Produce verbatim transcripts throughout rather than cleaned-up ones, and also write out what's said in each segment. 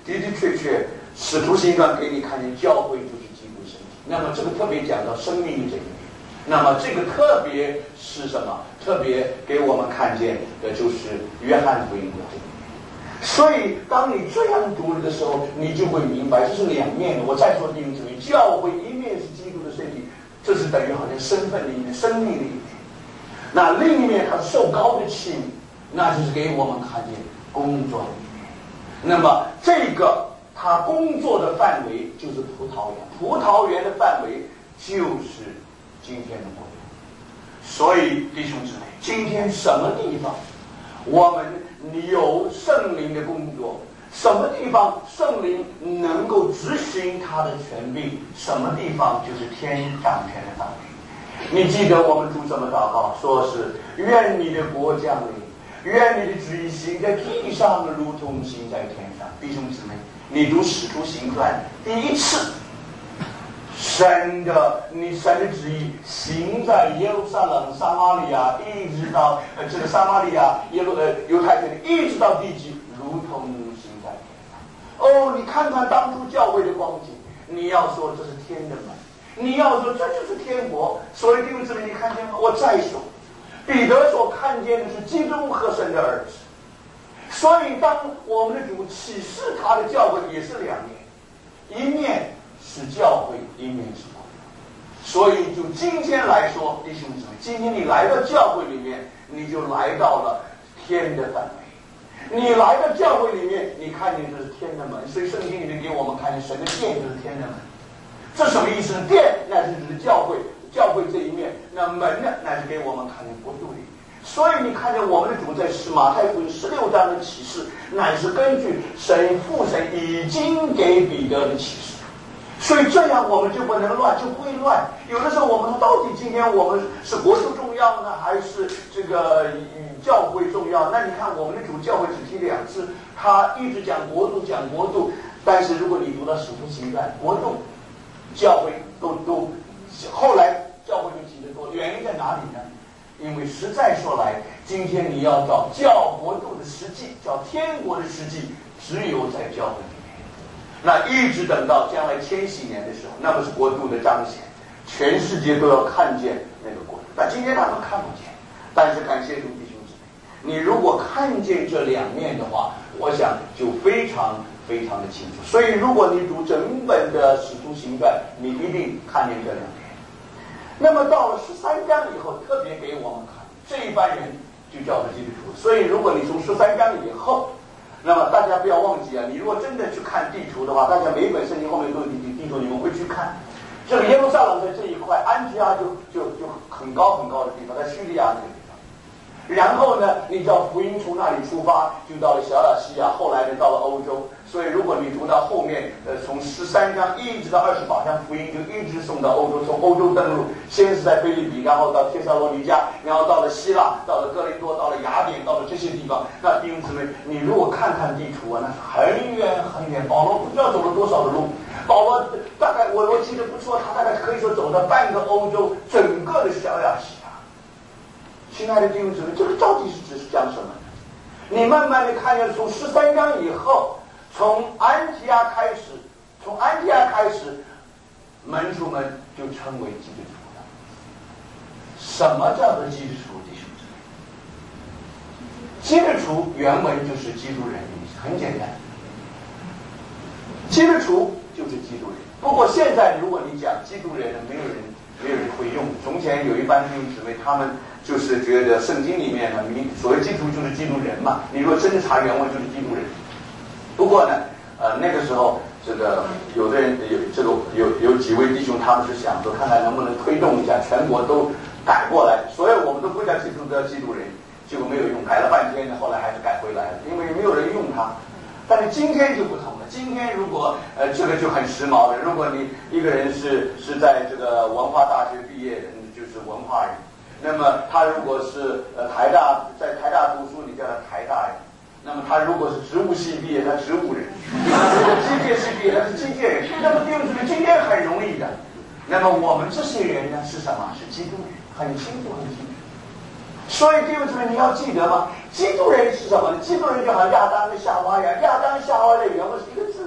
的的确确，使徒行传给你看见教会就是基督身体。那么这个特别讲到生命的这一面。那么这个特别是什么？特别给我们看见的就是约翰福音的这一面。所以当你这样读的时候，你就会明白这是两面的。我再说弟兄姊妹，教会一面是基督的身体，这是等于好像身份的一面，生命的一面。那另一面它受膏的器皿，那就是给我们看见工作的一面。那么这个它工作的范围就是葡萄园，葡萄园的范围就是今天的国度。所以弟兄姊妹，今天什么地方我们有圣灵的工作，什么地方圣灵能够执行他的权柄，什么地方就是天掌权的范围。你记得我们主怎么祷告，说是愿你的国降临，愿你的旨意行在地上如同行在天上。弟兄姊妹，你读使徒行传第一次神的你神的旨意行在耶路撒冷、撒玛利亚，一直到呃这个撒玛利亚耶路呃犹太人，一直到地极，如同行在天上。哦，你看看当初教会的光景，你要说这是天的门，你要说这就是天国。所以弟兄姊妹，你看见吗？我再说，彼得所看见的是基督和神的儿子。所以当我们的主启示他的教会也是两面，一面是教会，一面是国度。所以就今天来说，弟兄姊妹，今天你来到教会里面，你就来到了天的范围。你来到教会里面，你看见这是天的门。所以圣经里面给我们看见神的殿就是天的门。这什么意思呢？殿乃是指教会，教会这一面，那门呢乃是给我们看见国度里。所以你看见我们的主在马太福音十六章的启示，乃是根据神父神已经给彼得的启示。所以这样我们就不能乱，就不会乱。有的时候我们到底今天我们是国度重要呢，还是这个教会重要？那你看我们的主教会只提两次，他一直讲国度讲国度，但是如果你读到使徒行传，国度教会都都后来教会就提得多，原因在哪里呢？因为实在说来，今天你要找教国度的实际，找天国的实际，只有在教会里面。那一直等到将来千禧年的时候，那么是国度的彰显，全世界都要看见那个国度。但今天他们看不见，但是感谢主弟兄姊妹，你如果看见这两面的话，我想就非常非常的清楚。所以如果你读整本的使徒行传，你一定看见这两面。那么到了十三章以后，特别给我们看这一班人就叫做基督徒。所以如果你从十三章以后，那么大家不要忘记啊，你如果真的去看地图的话，大家每一本圣经后面都有地地图，你们会去看这个耶路撒冷在这一块，安提阿就就就很高很高的地方，在叙利亚那个地方。然后呢，你知道福音从那里出发，就到了小亚细亚，后来呢到了欧洲。所以如果你读到后面，呃，从十三章一直到二十八章，福音就一直送到欧洲，从欧洲登陆，先是在菲律比，然后到帖撒罗尼迦，然后到了希腊，到了哥林多，到了雅典，到了这些地方。那弟兄姊妹，你如果看看地图啊，那是很远很远，保罗不知道走了多少的路。保罗大概我我记得不错，他大概可以说走了半个欧洲，整个的小亚细亚。亲爱的弟兄姊妹，这个到底是指是讲什么呢？你慢慢的看见，从十三章以后，从安提阿开始，从安提阿开始，门徒们就称为基督徒了。什么叫做基督徒？弟兄姊妹，基督徒原文就是基督人的意思，很简单。基督徒就是基督人。不过现在如果你讲基督人，没有人没有人会用。从前有一班弟兄姊妹，他们就是觉得圣经里面呢，你所谓基督就是基督人嘛，你如果真的查原文就是基督人。不过呢，呃，那个时候这个有的人有这个有有几位弟兄，他们是想说，看看能不能推动一下全国都改过来，所以我们都不叫基督叫基督人，结果没有用，改了半天呢，后来还是改回来了，因为没有人用它。但是今天就不同了，今天如果呃这个就很时髦的，如果你一个人是是在这个文化大学毕业的，就是文化人。那么他如果是呃台大在台大读书，你叫他台大人。那么他如果是植物系毕业，他植物人；如果机械系毕业，他是机械人。那么弟兄姊妹，今天很容易的。那么我们这些人呢，是什么？是基督人，很清楚，很清楚。所以弟兄姊妹，你要记得吗？基督人是什么呢？基督人就好像亚当跟夏娃一样，亚当夏娃的原文是一个字，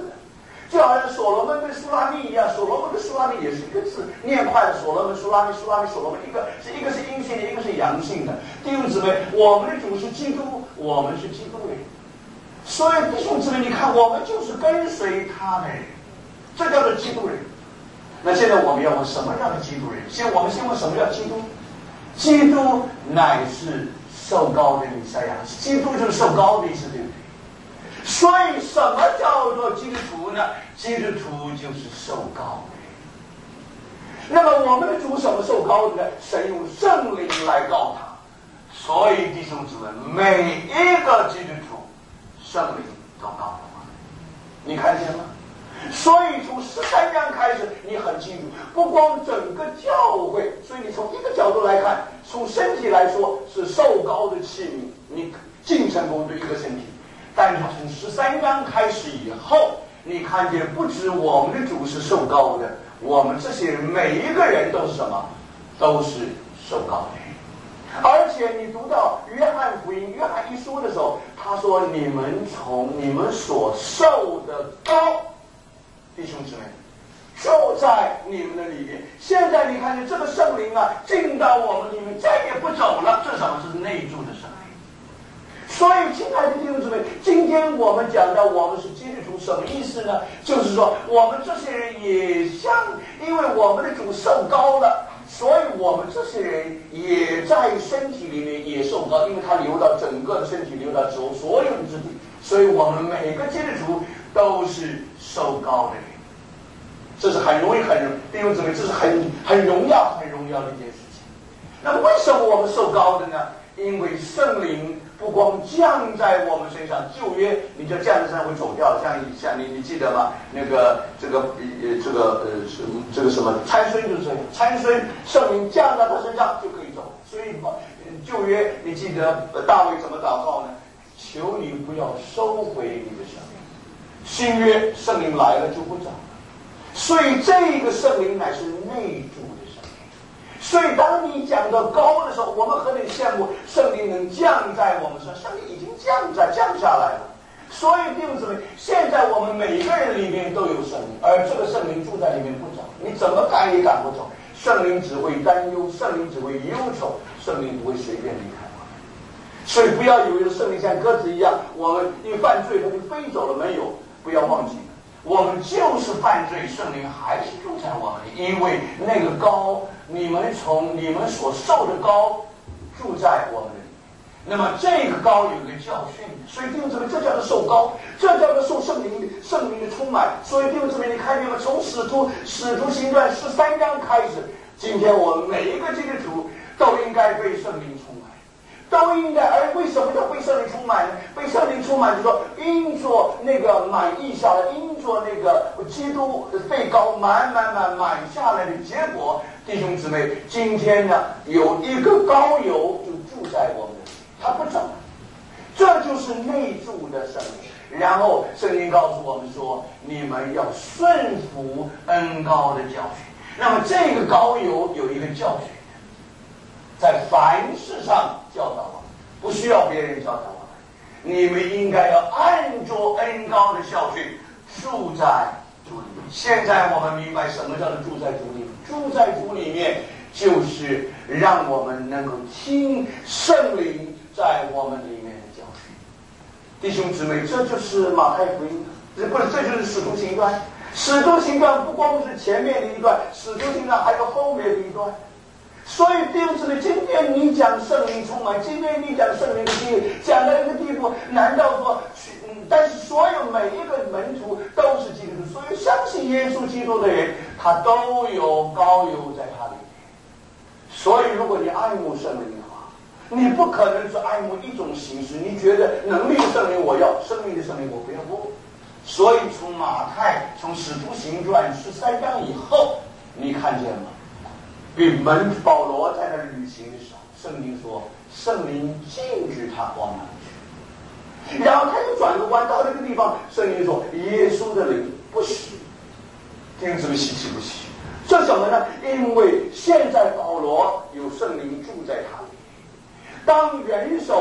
好像所罗门跟苏拉密一样，所罗门跟苏拉密也是一个字，念快了所罗门、苏拉密、苏拉密、所罗门，一个是一个是阴性的，一个是阳性的。弟兄姊妹，我们的主是基督，我们是基督人，所以弟兄姊妹，你看我们就是跟随他的人，这叫做基督人。那现在我们要问什么叫做基督人？先我们先问什么叫基督？基督乃是受膏的弥赛亚，基督就是受膏的意思，对不对？所以什么叫做基督徒呢？基督徒就是受膏的。那么我们的主什么受膏的呢？神用圣灵来膏他。所以弟兄姊妹，每一个基督徒圣灵都膏了吗？你看见吗？所以从十三章开始，你很清楚，不光整个教会，所以你从一个角度来看，从身体来说是受膏的器皿，你进成功的一个身体。但是从十三章开始以后，你看见不止我们的主是受膏的，我们这些人每一个人都是什么？都是受膏的人。而且你读到约翰福音，约翰一书的时候，他说：“你们从你们所受的膏。”弟兄姊妹，就在你们的里面。现在你看见这个圣灵啊，进到我们里面，再也不走了。这是什么？这是内住的圣灵。所以，亲爱的弟兄姊妹，今天我们讲到我们是基督徒，什么意思呢？就是说，我们这些人也像，因为我们的主受膏了，所以我们这些人也在身体里面也受膏，因为它流到整个的身体，流到所所有的肢体，所以我们每个基督徒都是受膏的人。这是很容易很弟兄姊妹，这是很很荣耀很荣耀的一件事情。那么为什么我们受膏的呢？因为圣灵不光降在我们身上，旧约你就降在身上会走掉，像像你你记得吗？那个这个呃这个呃这个什么参孙就是这样，参孙圣灵降在他身上就可以走。所以旧约你记得大卫怎么祷告呢？求你不要收回你的圣灵。新约圣灵来了就不走了。所以这个圣灵乃是内住的圣灵。所以当你讲到高的时候，我们很羡慕圣灵能降在我们身上，圣灵已经降在降下来了。所以弟兄姊妹，现在我们每个人里面都有圣灵，而这个圣灵住在里面不走，你怎么赶也赶不走。圣灵只会担忧，圣灵只会忧愁，圣灵不会随便离开我们。所以不要以为圣灵像鸽子一样，我们一犯罪它就飞走了，没有，不要忘记。我们就是犯罪，圣灵还是住在我们里，因为那个膏，你们从你们所受的膏住在我们里。那么这个膏有一个教训，所以弟兄姊妹，这叫做受膏，这叫做受圣灵的圣灵的充满。所以弟兄姊妹，你看见吗？从使徒使徒行传十三章开始，今天我们每一个基督徒都应该被圣灵充满。都应该，而为什么叫被圣灵充满呢？被圣灵充满就是说，因着那个满溢下来，因着那个基督被膏满满满满下来的结果，弟兄姊妹，今天呢有一个膏油就住在我们的里，他不走，这就是内住的圣灵。然后圣经告诉我们说，你们要顺服恩膏的教训。那么这个膏油有一个教训，在凡事上教导我们，不需要别人教导我们，你们应该要按着恩膏的教训住在主里面。现在我们明白什么叫做住在主里面，住在主里面就是让我们能够听圣灵在我们里面的教训。弟兄姊妹，这就是马太福音，不是，这就是使徒行传。使徒行传不光是前面的一段，使徒行传还有后面的一段。所以弟兄姊妹，今天你讲圣灵充满，今天你讲圣灵的地位，讲到一个地步，难道说嗯，但是所有每一个门徒都是基督徒，所有相信耶稣基督的人，他都有膏油在他里面。所以如果你爱慕圣灵的话，你不可能是爱慕一种形式，你觉得能力的圣灵我要，生命的圣灵我不要。不，所以从马太从使徒行传十三章以后，你看见吗？比门保罗在那旅行的时候，圣经说圣灵禁止他往哪去，然后他又转个弯到那个地方，圣经说耶稣的灵不许。听姊妹稀奇不稀奇？这什么呢？因为现在保罗有圣灵住在他里面。当元首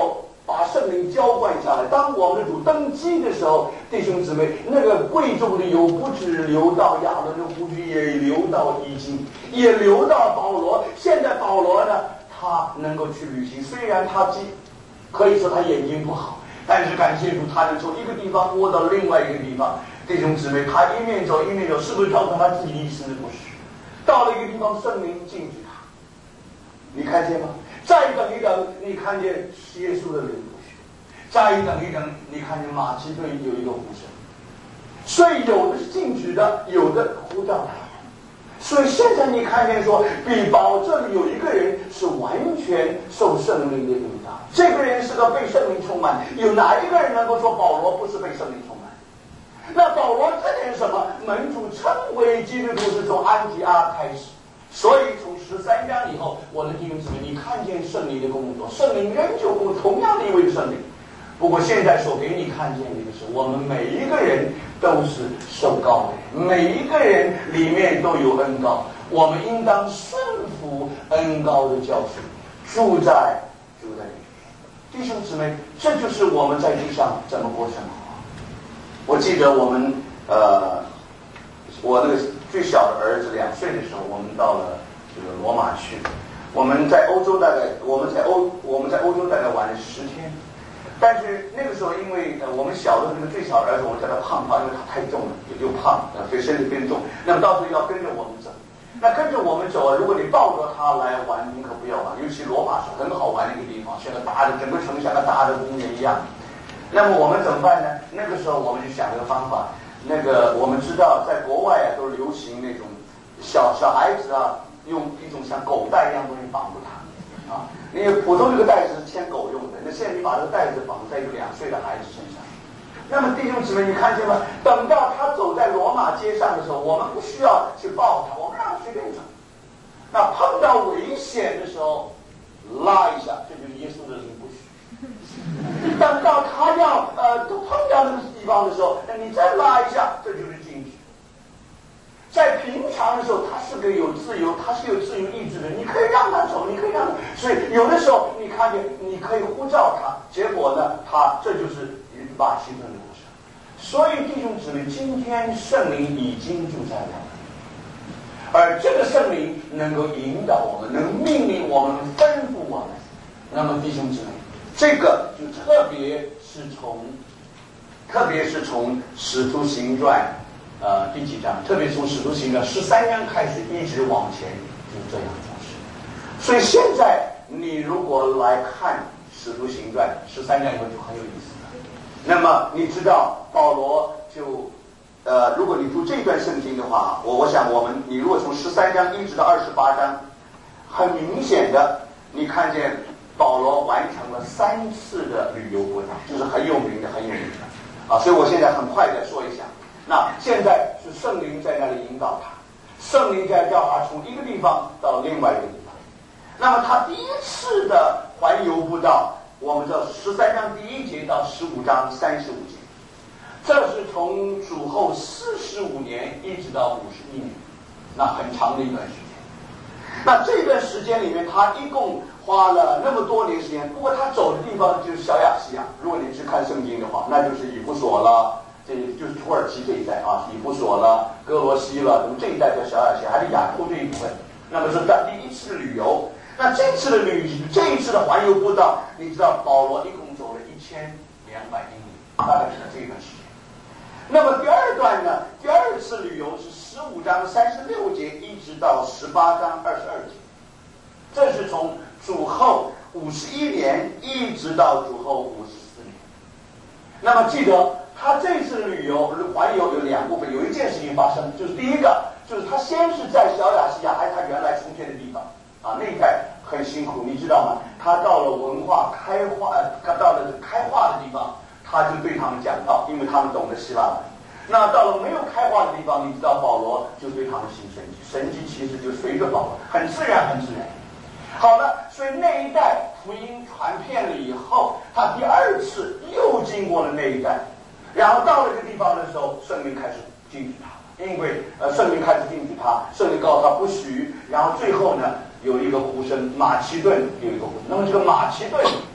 把圣灵浇灌下来。当我们的主登基的时候，弟兄姊妹，那个贵重的油不只流到亚伦的胡须，也流到衣襟，也流到保罗。现在保罗呢，他能够去旅行，虽然他既可以说他眼睛不好，但是感谢主，他能从一个地方摸到另外一个地方。弟兄姊妹，他一面走一面走，是不是造成他自己一生的不是？到了一个地方，圣灵禁止他，你看见吗？再等一等，你看见耶稣的灵不许；再等一等，你看见马其顿有一个呼声。所以有的是禁止的，有的呼召他。所以现在你看见说，比保这里有一个人是完全受圣灵的引导，这个人是个被圣灵充满。有哪一个人能够说保罗不是被圣灵充满？那保罗这点什么？门主称为基督徒是从安提阿开始，所以从十三章以后，我的弟兄姊妹，你看见圣灵的工作，圣灵仍旧工同样的一位圣灵。不过现在所给你看见的是，我们每一个人都是受膏的，每一个人里面都有恩膏，我们应当顺服恩膏的教训，住在住在里面。弟兄姊妹，这就是我们在地上怎么过生活。我记得我们呃，我那个最小的儿子两岁的时候，我们到了这个罗马去。我们在欧洲大概我们在欧我们在欧洲大概玩了十天。但是那个时候，因为呃我们小的那个最小的儿子，我叫他胖胖，因为他太重了，又胖，呃，所以身体变重。那么到时候要跟着我们走，那跟着我们走啊，如果你抱着他来玩，您可不要玩。尤其罗马是很好玩的一个地方，像个大的整个城像个大的公园一样。那么我们怎么办呢？那个时候我们就想了个方法。那个我们知道，在国外啊都流行那种小小孩子啊，用一种像狗带一样东西绑住他。啊，因为普通这个带子是牵狗用的，那现在你把这个带子绑在一个两岁的孩子身上，那么弟兄姊妹，你看见吗？等到他走在罗马街上的时候，我们不需要去抱他，我们让他随便走。那碰到危险的时候，拉一下，这就是耶稣的灵不许。等到他要呃都碰到那个地方的时候，那你再拉一下，这就是禁止。在平常的时候，他是个有自由，他是有自由意志的，你可以让他走，你可以让他，所以有的时候你看见，你可以呼召他，结果呢，他这就是马其顿的故事。所以弟兄姊妹，今天圣灵已经住在我们，而这个圣灵能够引导我们，能命令我们，吩咐我们。那么弟兄姊妹，这个就特别是从，特别是从使徒行传。呃，第几章？特别从使徒行传十三章开始，一直往前就这样做事。所以现在你如果来看使徒行传十三章以后，就很有意思了。那么你知道保罗就呃，如果你读这段圣经的话，我我想我们你如果从十三章一直到二十八章，很明显的你看见保罗完成了三次的旅游国家，就是很有名的，很有名的啊。所以我现在很快的说一下。那现在是圣灵在那里引导他，圣灵在叫他从一个地方到另外一个地方。那么他第一次的环游布道，我们知道十三章第一节到十五章三十五节，这是从主后四十五年一直到五十一年，那很长的一段时间。那这段时间里面，他一共花了那么多年时间。不过他走的地方就是小亚细亚，如果你去看圣经的话，那就是以弗所了。这就是土耳其这一带啊，以弗所了、哥罗西了，那么这一带叫小亚细亚，还是亚洲这一部分。那么是在第一次的旅游。那这次的旅行，这一次的环游步道，你知道保罗一共走了一千两百英里，大概是在这一段时间。那么第二段呢，第二次旅游是十五章三十六节一直到十八章二十二节，这是从主后五十一年一直到主后五十四年。那么记得。他这次旅游环游有两部分，有一件事情发生，就是第一个，就是他先是在小亚细亚，还是他原来从前的地方啊，那一带很辛苦，你知道吗？他到了文化开化，他到了开化的地方，他就对他们讲道，因为他们懂得希腊文。那到了没有开化的地方，你知道保罗就对他们行神迹，神迹其实就随着保罗，很自然，很自然。好了，所以那一带福音传遍了以后，他第二次又经过了那一带。然后到了这个地方的时候，圣灵开始禁止他，因为呃圣灵开始禁止他，圣灵告诉他不许。然后最后呢，有一个呼声，马其顿有一个呼声。那么这个马其顿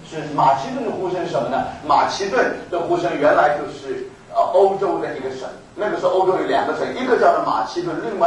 是马其顿的呼声是什么呢？马其顿的呼声原来就是呃欧洲的一个省，那个时候欧洲有两个省，一个叫做马其顿，另外